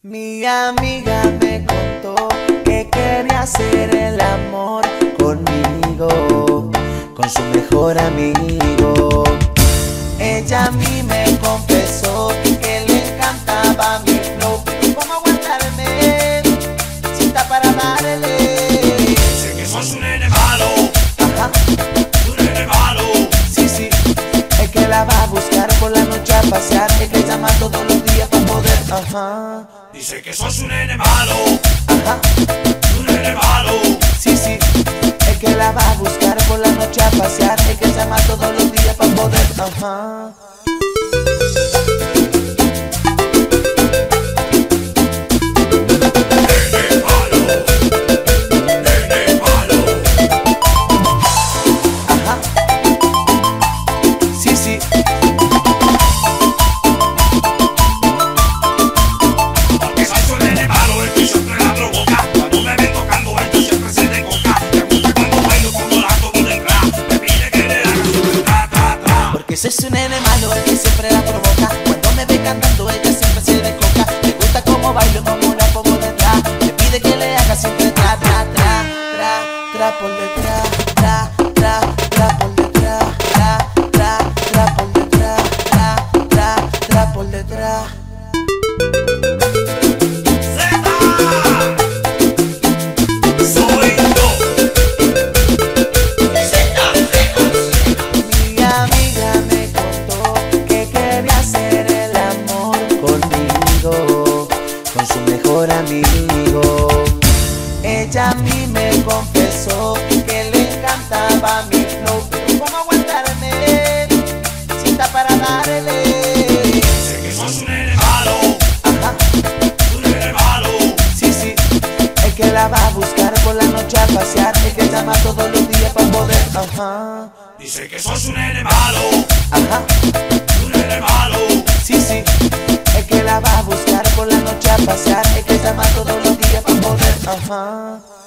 Mi amiga me contó que quería hacer el amor conmigo, con su mejor amigo. Ella a mí me confesó que le encantaba mi flow, pero cómo aguantarme si está para darle. Sé que sos un nene malo, Ajá, un nene malo. sí, sí, el que la va a buscar por la noche a pasear, el que llama todos los días para poder, ajá. Dice que sos un nene malo, Ajá, un nene malo. sí, sí, el que la va a buscar por la noche a pasear, el que llama todos los días para poder, ajá. Nene malo, nene malo. Ajá, sí, sí, Porque soy un nene malo, el que siempre la provoca. Cuando me ve tocando, el que siempre se descoca. Me gusta cuando bailo como la tomo detrás. Me pide que le haga su tra, tra, tra. porque soy su nene malo, el que siempre la provoca. Cuando me ve cantando, ella siempre se descoca. Le gusta como bailo, como la pongo detrás. Me pide que le haga siempre tra, tra, tra, tra, tra por detrás, tra, tra, tra por detrás, tra, tra, tra por detrás, tra, tra, tra por detrás. Soy yo. Mi amiga me contó que quería hacer el amor conmigo, con su mejor amigo. Ella a mí me confesó que le encantaba mi flow, pero cómo aguantarme si está para darle. Sé que sos un nene malo, Ajá, un nene malo. sí, sí, el que la va a buscar por la noche a pasear, el que llama todos los días para poder, ajá, Dice que sos un nene malo, ajá, un nene malo. sí, sí, el que la va a buscar por la noche a pasear, el que llama todos los días para poder, ajá.